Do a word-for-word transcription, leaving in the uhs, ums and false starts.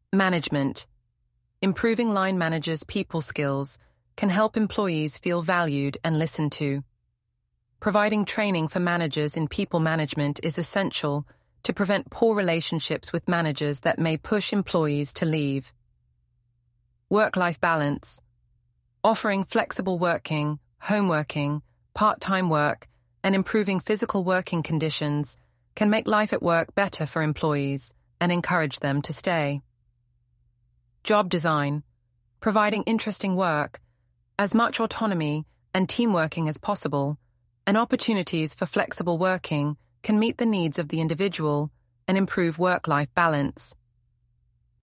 Management. Improving line managers' people skills can help employees feel valued and listened to. Providing training for managers in people management is essential to prevent poor relationships with managers that may push employees to leave. Work-life balance. Offering flexible working, home working, part-time work, and improving physical working conditions can make life at work better for employees and encourage them to stay. Job design. Providing interesting work, as much autonomy and team working as possible, and opportunities for flexible working can meet the needs of the individual and improve work-life balance.